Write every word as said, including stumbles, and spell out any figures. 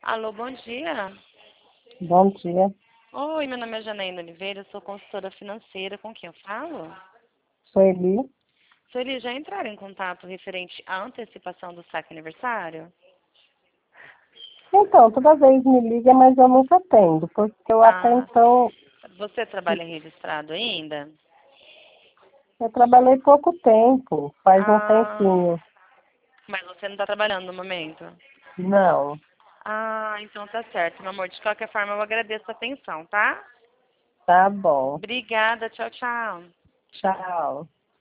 Alô, bom dia. Bom dia. Oi, meu nome é Janaína Oliveira, eu sou consultora financeira. Com quem eu falo? Sueli. Sueli, já entraram em contato referente à antecipação do saque aniversário? Então, toda vez me liga, mas eu nunca atendo, porque eu até Ah, então, você trabalha registrado ainda? eu trabalhei pouco tempo, faz um Ah, tempinho. mas você não está trabalhando no momento? Não, Ah, então tá certo, meu amor. De qualquer forma, eu agradeço a atenção, tá? tá bom. Obrigada, tchau, tchau. Tchau.